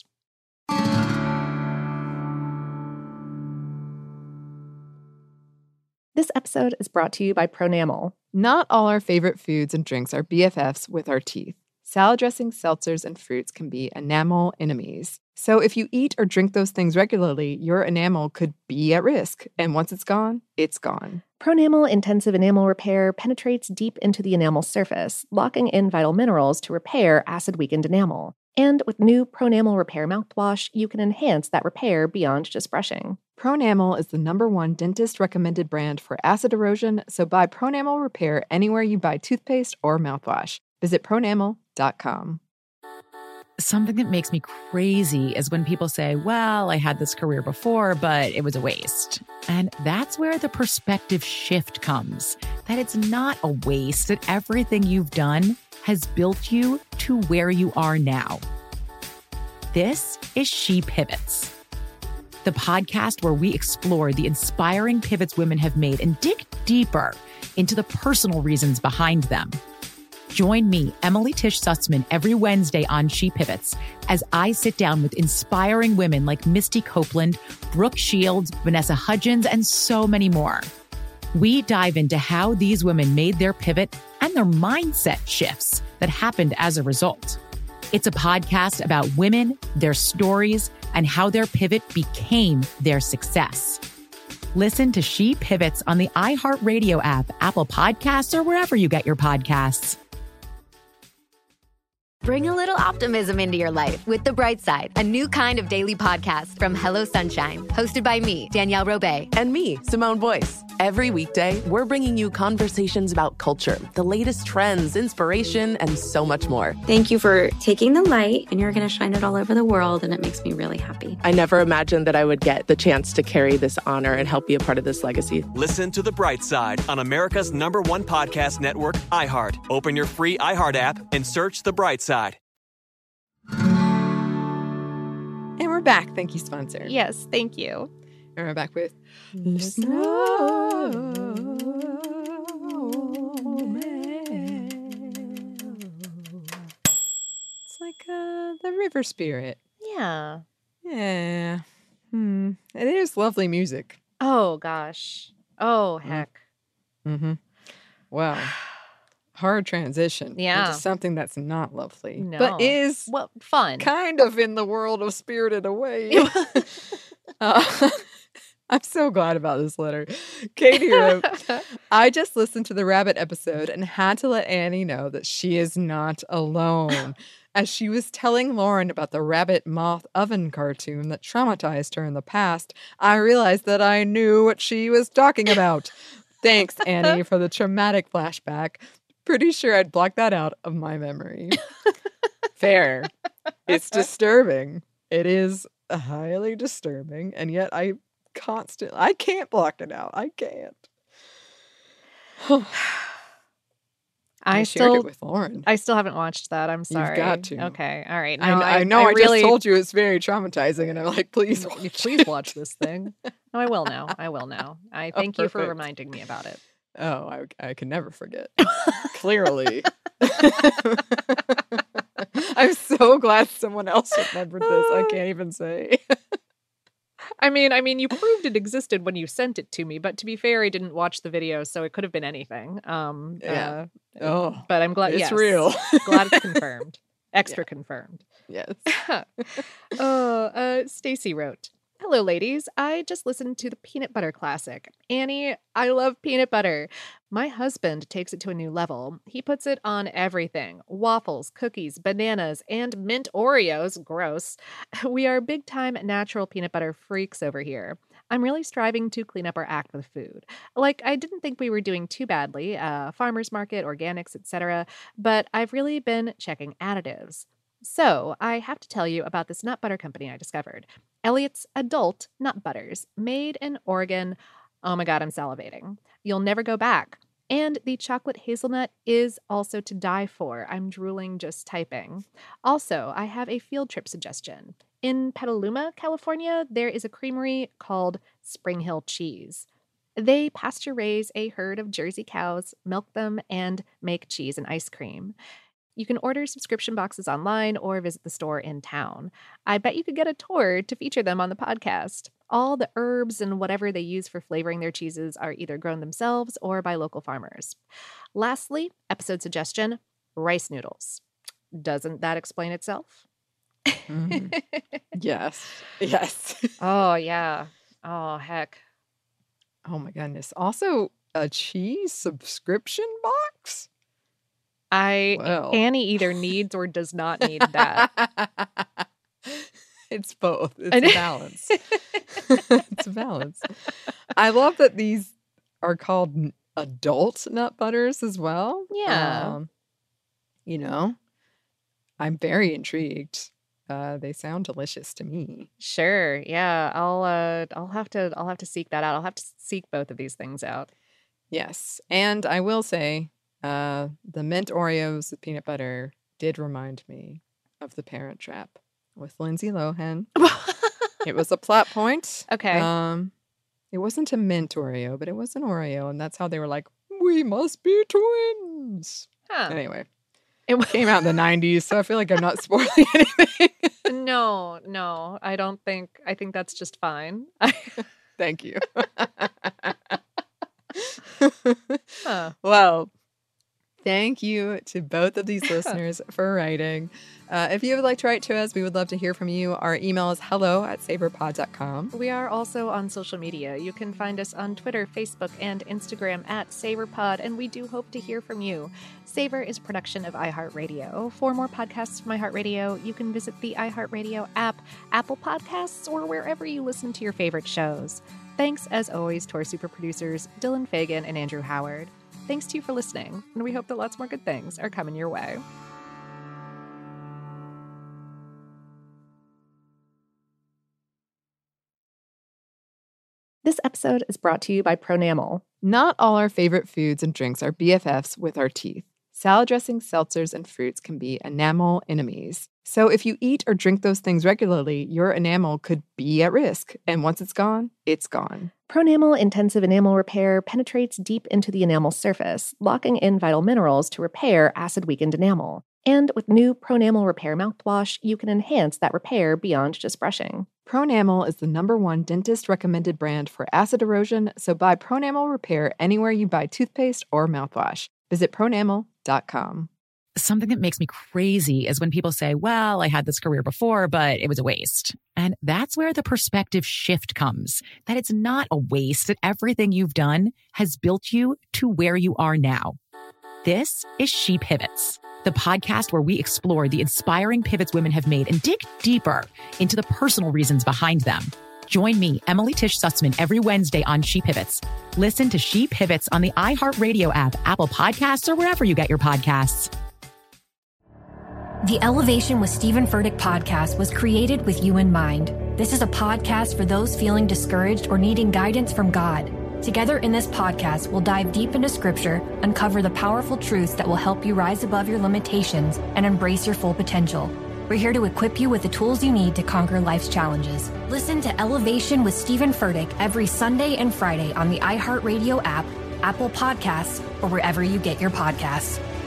This episode is brought to you by Pronamel. Not all our favorite foods and drinks are B F Fs with our teeth. Salad dressings, seltzers, and fruits can be enamel enemies. So if you eat or drink those things regularly, your enamel could be at risk. And once it's gone, it's gone. Pronamel Intensive Enamel Repair penetrates deep into the enamel surface, locking in vital minerals to repair acid-weakened enamel. And with new Pronamel Repair mouthwash, you can enhance that repair beyond just brushing. Pronamel is the number one dentist-recommended brand for acid erosion, so buy Pronamel Repair anywhere you buy toothpaste or mouthwash. Visit pronamel dot com. Something that makes me crazy is when people say, well, I had this career before, but it was a waste. And that's where the perspective shift comes, that it's not a waste, that everything you've done has built you to where you are now. This is She Pivots, the podcast where we explore the inspiring pivots women have made and dig deeper into the personal reasons behind them. Join me, Emily Tish Sussman, every Wednesday on She Pivots as I sit down with inspiring women like Misty Copeland, Brooke Shields, Vanessa Hudgens, and so many more. We dive into how these women made their pivot and their mindset shifts that happened as a result. It's a podcast about women, their stories, and how their pivot became their success. Listen to She Pivots on the iHeartRadio app, Apple Podcasts, or wherever you get your podcasts. Bring a little optimism into your life with The Bright Side, a new kind of daily podcast from Hello Sunshine, hosted by me, Danielle Robay. And me, Simone Boyce. Every weekday, we're bringing you conversations about culture, the latest trends, inspiration, and so much more. Thank you for taking the light, and you're going to shine it all over the world, and it makes me really happy. I never imagined that I would get the chance to carry this honor and help be a part of this legacy. Listen to The Bright Side on America's number one podcast network, iHeart. Open your free iHeart app and search The Bright Side. And we're back. Thank you, sponsor. Yes, thank you. And we're back with The Snowman. It's like uh, the river spirit. Yeah. Yeah. Hmm. It is lovely music. Oh, gosh. Oh, heck. Mm-hmm. Wow. Hard transition Yeah. into something that's not lovely, No. but is Well, fun. kind of in the world of Spirited Away. uh, I'm so glad about this letter. Katie wrote, I just listened to the rabbit episode and had to let Annie know that she is not alone. As she was telling Lauren about the rabbit moth oven cartoon that traumatized her in the past, I realized that I knew what she was talking about. Thanks, Annie, for the traumatic flashback. Pretty sure I'd block that out of my memory. Fair. It's disturbing. It is highly disturbing, and yet I constantly, I can't block it out. I can't. I, I shared still, it with Lauren. I still haven't watched that. I'm sorry. You've got to. Okay. All right. I, No, I know. I, really, just told you it's very traumatizing, and I'm like, please, watch you please watch this thing. No, I will now. I will now. I Oh, thank you for perfect. reminding me about it. Oh, I, I can never forget. Clearly. I'm so glad someone else remembered this. I can't even say. I mean, I mean, you proved it existed when you sent it to me, but to be fair, I didn't watch the video, so it could have been anything. Um, Yeah. uh, Oh, but I'm glad it's yes. real. Glad it's confirmed. Extra confirmed. Yes. Oh, uh, Stacy wrote, hello, ladies. I just listened to the Peanut Butter Classic. Annie, I love peanut butter. My husband takes it to a new level. He puts it on everything. Waffles, cookies, bananas, and mint Oreos. Gross. We are big-time natural peanut butter freaks over here. I'm really striving to clean up our act with food. Like, I didn't think we were doing too badly, uh, farmer's market, organics, et cetera, but I've really been checking additives. So, I have to tell you about this nut butter company I discovered. Elliott's Adult Nut Butters, made in Oregon. Oh my God, I'm salivating. You'll never go back. And the chocolate hazelnut is also to die for. I'm drooling just typing. Also, I have a field trip suggestion. In Petaluma, California, there is a creamery called Spring Hill Cheese. They pasture raise a herd of Jersey cows, milk them, and make cheese and ice cream. You can order subscription boxes online or visit the store in town. I bet you could get a tour to feature them on the podcast. All the herbs and whatever they use for flavoring their cheeses are either grown themselves or by local farmers. Lastly, episode suggestion, rice noodles. Doesn't that explain itself? Mm. Yes. Yes. Oh, yeah. Oh, heck. Oh, my goodness. Also, a cheese subscription box? I Well. Annie either needs or does not need that. It's both. It's a balance. It's a balance. I love that these are called n- adult nut butters as well. Yeah. Um, you know, I'm very intrigued. Uh, they sound delicious to me. Sure. Yeah. I'll uh I'll have to I'll have to seek that out. I'll have to seek both of these things out. Yes. And I will say, uh, the mint Oreos with peanut butter did remind me of The Parent Trap with Lindsay Lohan. It was a plot point. Okay. Um, it wasn't a mint Oreo, but it was an Oreo, and that's how they were like, we must be twins. Huh. Anyway, It it came out in the nineties, so I feel like I'm not spoiling anything. No, no, I don't think I think that's just fine. Thank you. Huh. Well, thank you to both of these listeners for writing. Uh, if you would like to write to us, we would love to hear from you. Our email is hello at savorpod dot com. We are also on social media. You can find us on Twitter, Facebook, and Instagram at SavorPod, and we do hope to hear from you. Savor is a production of iHeartRadio. For more podcasts from iHeartRadio, you can visit the iHeartRadio app, Apple Podcasts, or wherever you listen to your favorite shows. Thanks, as always, to our super producers, Dylan Fagan and Andrew Howard. Thanks to you for listening, and we hope that lots more good things are coming your way. This episode is brought to you by Pronamel. Not all our favorite foods and drinks are B F Fs with our teeth. Salad dressings, seltzers, and fruits can be enamel enemies. So if you eat or drink those things regularly, your enamel could be at risk. And once it's gone, it's gone. Pronamel Intensive Enamel Repair penetrates deep into the enamel surface, locking in vital minerals to repair acid-weakened enamel. And with new Pronamel Repair mouthwash, you can enhance that repair beyond just brushing. Pronamel is the number one dentist-recommended brand for acid erosion, so buy Pronamel Repair anywhere you buy toothpaste or mouthwash. Visit pronamel dot com. Something that makes me crazy is when people say, well, I had this career before, but it was a waste. And that's where the perspective shift comes, that it's not a waste, that everything you've done has built you to where you are now. This is She Pivots, the podcast where we explore the inspiring pivots women have made and dig deeper into the personal reasons behind them. Join me, Emily Tish Sussman, every Wednesday on She Pivots. Listen to She Pivots on the iHeartRadio app, Apple Podcasts, or wherever you get your podcasts. The Elevation with Stephen Furtick podcast was created with you in mind. This is a podcast for those feeling discouraged or needing guidance from God. Together in this podcast, we'll dive deep into scripture, uncover the powerful truths that will help you rise above your limitations and embrace your full potential. We're here to equip you with the tools you need to conquer life's challenges. Listen to Elevation with Stephen Furtick every Sunday and Friday on the iHeartRadio app, Apple Podcasts, or wherever you get your podcasts.